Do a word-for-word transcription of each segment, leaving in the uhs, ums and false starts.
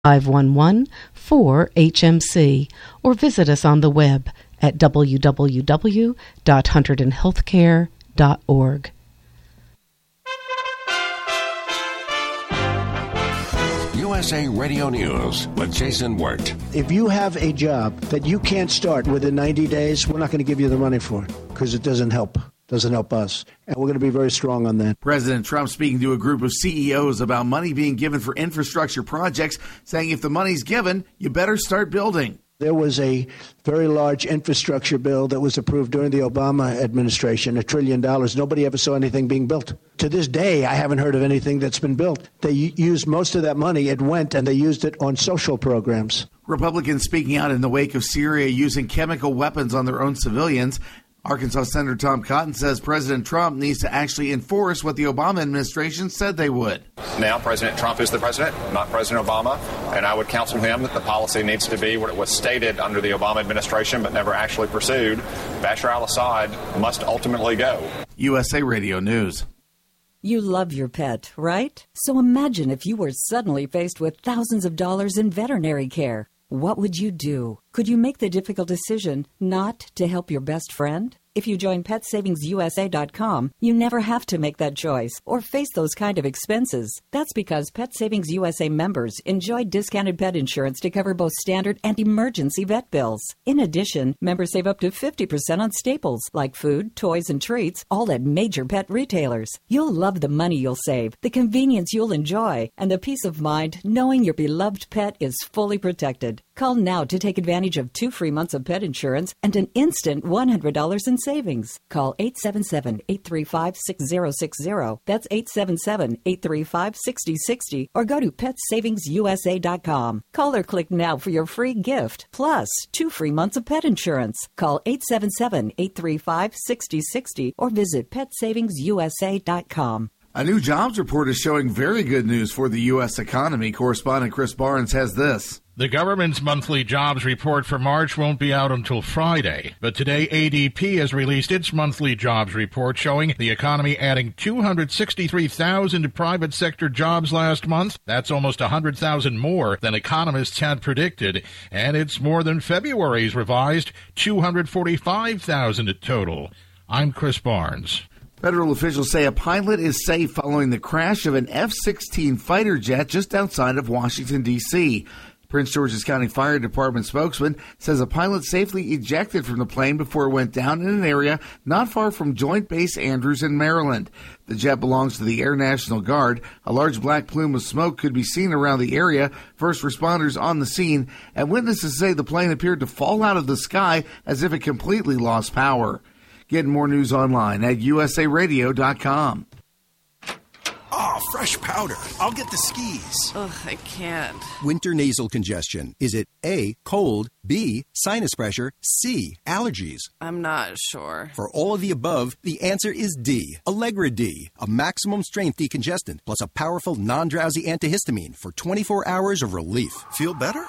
five one one, four H M C or visit us on the web at w w w dot hunterdon healthcare dot org. U S A Radio News with Jason Wirt. If you have a job that you can't start within ninety days, we're not going to give you the money for it because it doesn't help. Doesn't help us. And we're going to be very strong on that. President Trump speaking to a group of C E Os about money being given for infrastructure projects, saying if the money's given, you better start building. There was a very large infrastructure bill that was approved during the Obama administration, a trillion dollars. Nobody ever saw anything being built. To this day, I haven't heard of anything that's been built. They used most of that money. It went and they used it on social programs. Republicans speaking out in the wake of Syria using chemical weapons on their own civilians. Arkansas Senator Tom Cotton says President Trump needs to actually enforce what the Obama administration said they would. Now President Trump is the president, not President Obama, and I would counsel him that the policy needs to be what it was stated under the Obama administration but never actually pursued. Bashar al-Assad must ultimately go. U S A Radio News. You love your pet, right? So imagine if you were suddenly faced with thousands of dollars in veterinary care. What would you do? Could you make the difficult decision not to help your best friend? If you join pet savings U S A dot com, you never have to make that choice or face those kind of expenses. That's because Pet Savings U S A members enjoy discounted pet insurance to cover both standard and emergency vet bills. In addition, members save up to fifty percent on staples like food, toys, and treats, all at major pet retailers. You'll love the money you'll save, the convenience you'll enjoy, and the peace of mind knowing your beloved pet is fully protected. Call now to take advantage of two free months of pet insurance and an instant one hundred dollars in savings. Call eight seven seven, eight three five, six zero six zero. That's eight seven seven, eight three five, six zero six zero. Or go to pet savings U S A dot com. Call or click now for your free gift, plus two free months of pet insurance. Call eight seven seven, eight three five, six zero six zero or visit pet savings U S A dot com. A new jobs report is showing very good news for the U S economy. Correspondent Chris Barnes has this. The government's monthly jobs report for March won't be out until Friday, but today A D P has released its monthly jobs report showing the economy adding two hundred sixty-three thousand private sector jobs last month. That's almost one hundred thousand more than economists had predicted, and it's more than February's revised two hundred forty-five thousand total. I'm Chris Barnes. Federal officials say a pilot is safe following the crash of an F sixteen fighter jet just outside of Washington, D C Prince George's County Fire Department spokesman says a pilot safely ejected from the plane before it went down in an area not far from Joint Base Andrews in Maryland. The jet belongs to the Air National Guard. A large black plume of smoke could be seen around the area. First responders on the scene, and witnesses say the plane appeared to fall out of the sky as if it completely lost power. Get more news online at U S A radio dot com. Oh, fresh powder. I'll get the skis. Ugh, I can't. Winter nasal congestion. Is it A, cold, B, sinus pressure, C, allergies? I'm not sure. For all of the above, the answer is D, Allegra D, a maximum strength decongestant plus a powerful non-drowsy antihistamine for twenty-four hours of relief. Feel better?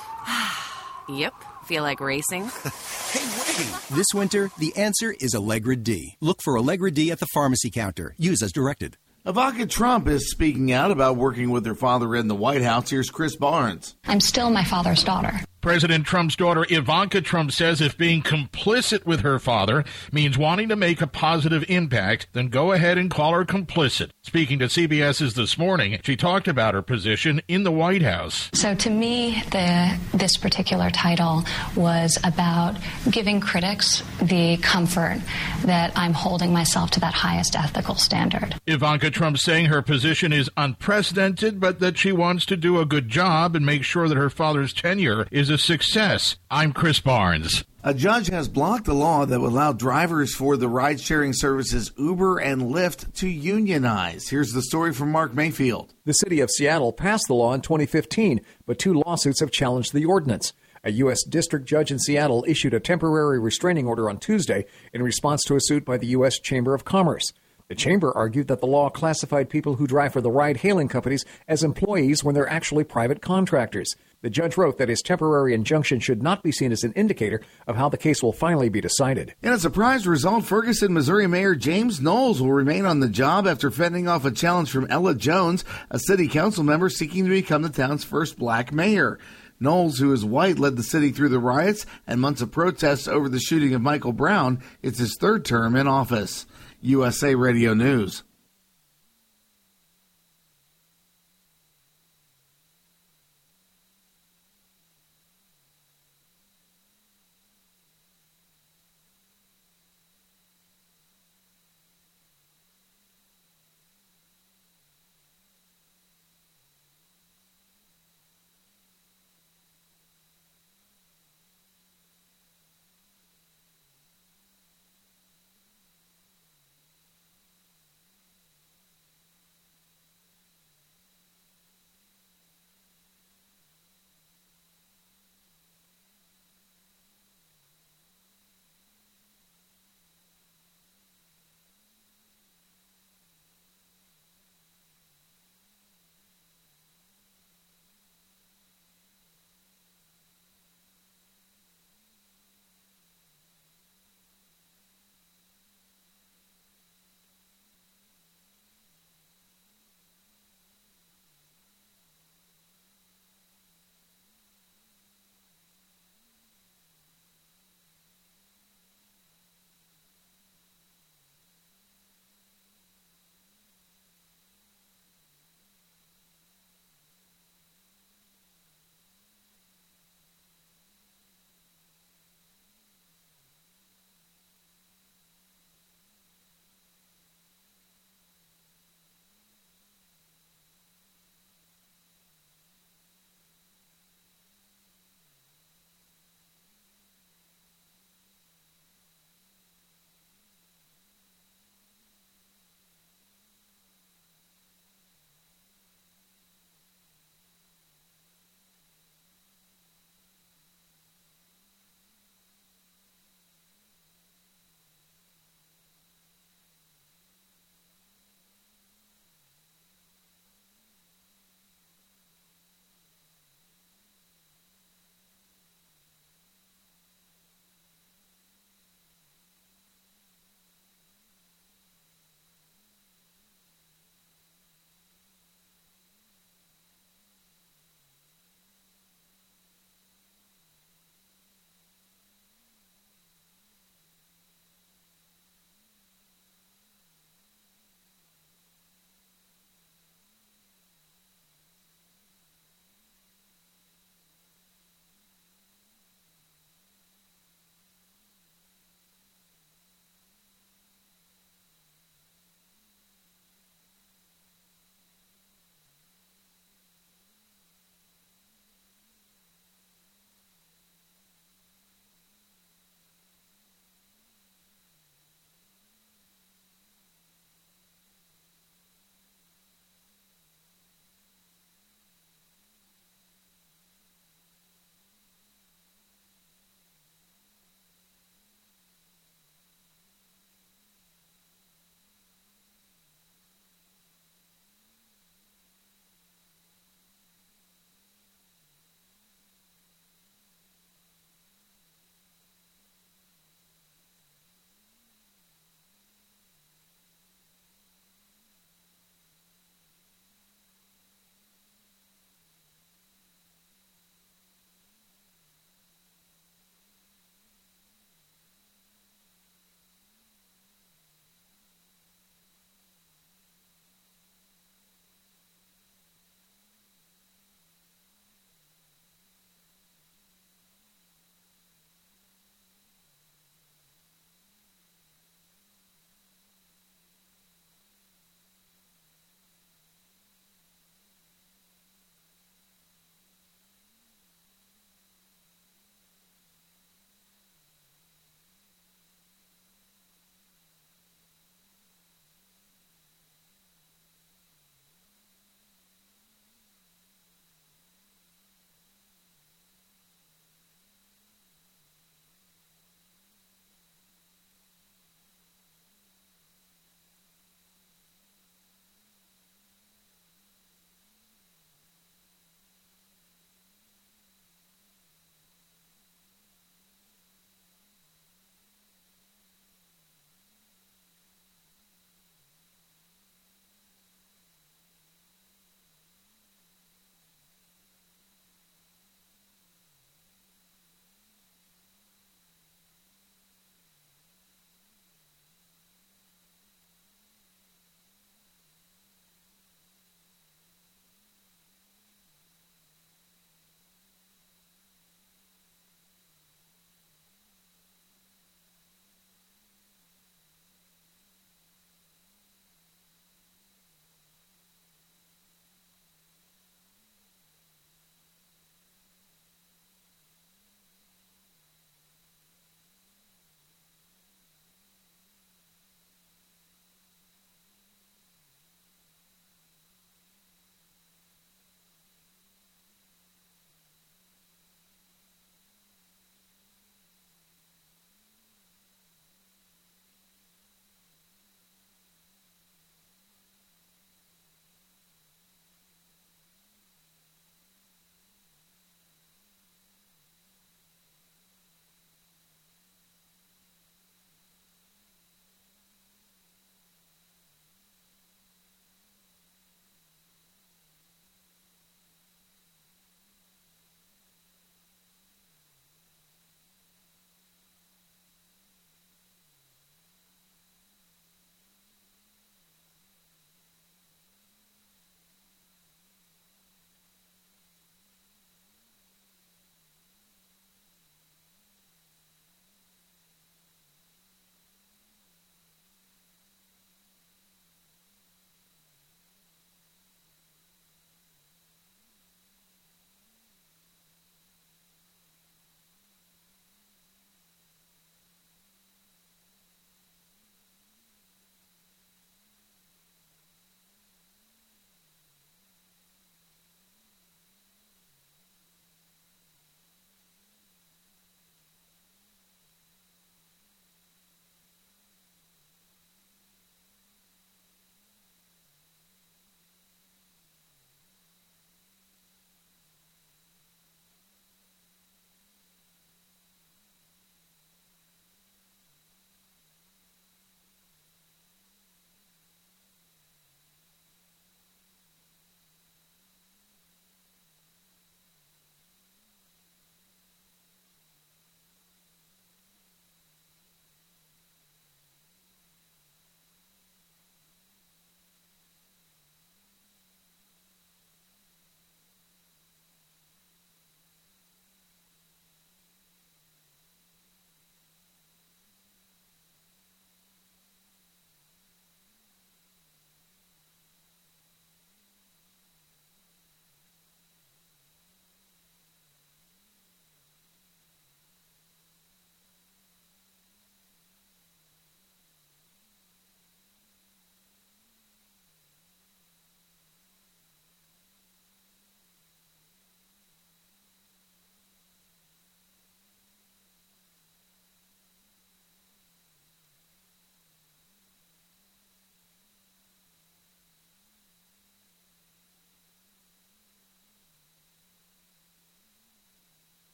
Yep. Feel like racing? Hey, wait! This winter, the answer is Allegra D. Look for Allegra D at the pharmacy counter. Use as directed. Ivanka Trump is speaking out about working with her father in the White House. Here's Chris Barnes. I'm still my father's daughter. President Trump's daughter Ivanka Trump says if being complicit with her father means wanting to make a positive impact, then go ahead and call her complicit. Speaking to C B S's This Morning, she talked about her position in the White House. So to me, the this particular title was about giving critics the comfort that I'm holding myself to that highest ethical standard. Ivanka Trump saying her position is unprecedented, but that she wants to do a good job and make sure that her father's tenure is a success. I'm Chris Barnes. A judge has blocked a law that would allow drivers for the ride-sharing services Uber and Lyft to unionize. Here's the story from Mark Mayfield. The city of Seattle passed the law in twenty fifteen, but two lawsuits have challenged the ordinance. A U S district judge in Seattle issued a temporary restraining order on Tuesday in response to a suit by the U S Chamber of Commerce. The chamber argued that the law classified people who drive for the ride-hailing companies as employees when they're actually private contractors. The judge wrote that his temporary injunction should not be seen as an indicator of how the case will finally be decided. In a surprise result, Ferguson, Missouri Mayor James Knowles will remain on the job after fending off a challenge from Ella Jones, a city council member seeking to become the town's first black mayor. Knowles, who is white, led the city through the riots and months of protests over the shooting of Michael Brown. It's his third term in office. U S A Radio News.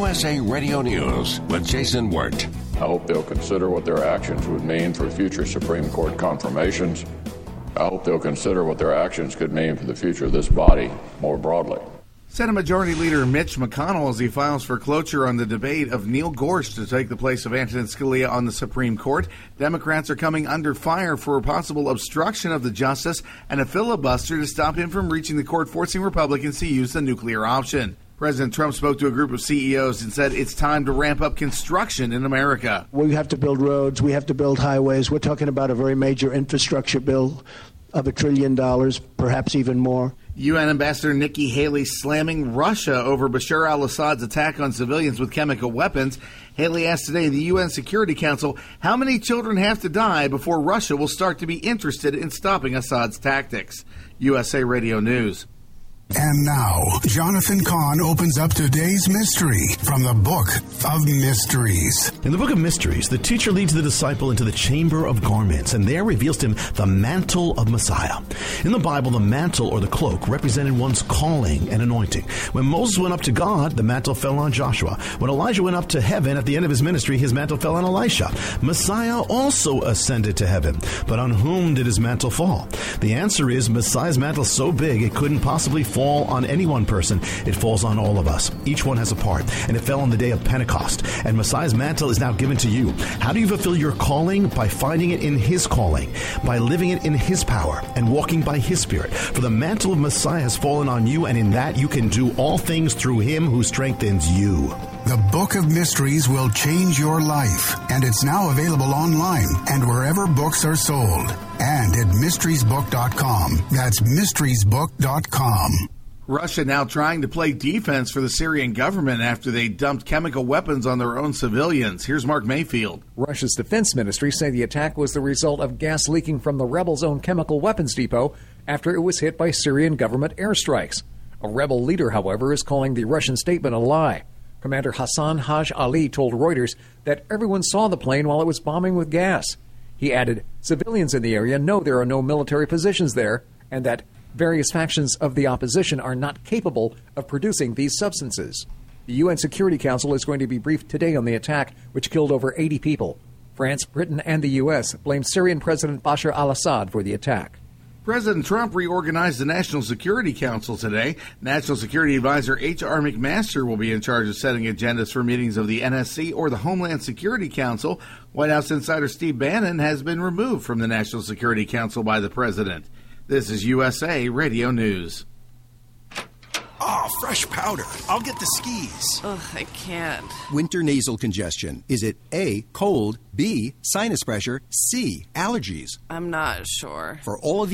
U S A Radio News with Jason Wirt. I hope they'll consider what their actions would mean for future Supreme Court confirmations. I hope they'll consider what their actions could mean for the future of this body more broadly. Senate Majority Leader Mitch McConnell, as he files for cloture on the debate of Neil Gorsuch to take the place of Antonin Scalia on the Supreme Court. Democrats are coming under fire for a possible obstruction of the justice and a filibuster to stop him from reaching the court, forcing Republicans to use the nuclear option. President Trump spoke to a group of C E Os and said it's time to ramp up construction in America. We have to build roads. We have to build highways. We're talking about a very major infrastructure bill of a trillion dollars, perhaps even more. U N Ambassador Nikki Haley slamming Russia over Bashar al-Assad's attack on civilians with chemical weapons. Haley asked today the U N Security Council how many children have to die before Russia will start to be interested in stopping Assad's tactics. U S A Radio News. And now, Jonathan Kahn opens up today's mystery from the Book of Mysteries. In the Book of Mysteries, the teacher leads the disciple into the chamber of garments, and there reveals to him the mantle of Messiah. In the Bible, the mantle or the cloak represented one's calling and anointing. When Moses went up to God, the mantle fell on Joshua. When Elijah went up to heaven at the end of his ministry, his mantle fell on Elisha. Messiah also ascended to heaven, but on whom did his mantle fall? The answer is Messiah's mantle is so big it couldn't possibly fall on any one person. It falls on all of us. Each one has a part, and it fell on the day of Pentecost. And Messiah's mantle is now given to you. How do you fulfill your calling? By finding it in his calling, by living it in his power, and walking by his spirit. For the mantle of Messiah has fallen on you, and in that you can do all things through him who strengthens you. The Book of Mysteries will change your life, and it's now available online and wherever books are sold, and at mysteries book dot com. That's mysteries book dot com. Russia now trying to play defense for the Syrian government after they dumped chemical weapons on their own civilians. Here's Mark Mayfield. Russia's defense ministry say the attack was the result of gas leaking from the rebels' own chemical weapons depot after it was hit by Syrian government airstrikes. A rebel leader, however, is calling the Russian statement a lie. Commander Hassan Haj Ali told Reuters that everyone saw the plane while it was bombing with gas. He added, civilians in the area know there are no military positions there, and that various factions of the opposition are not capable of producing these substances. The U N Security Council is going to be briefed today on the attack, which killed over eighty people. France, Britain, and the U S blamed Syrian President Bashar al-Assad for the attack. President Trump reorganized the National Security Council today. National Security Advisor H R McMaster will be in charge of setting agendas for meetings of the N S C or the Homeland Security Council. White House insider Steve Bannon has been removed from the National Security Council by the president. This is U S A Radio News. Ah, oh, fresh powder. I'll get the skis. Ugh, I can't. Winter nasal congestion. Is it A, cold, B, sinus pressure, C, allergies? I'm not sure. For all of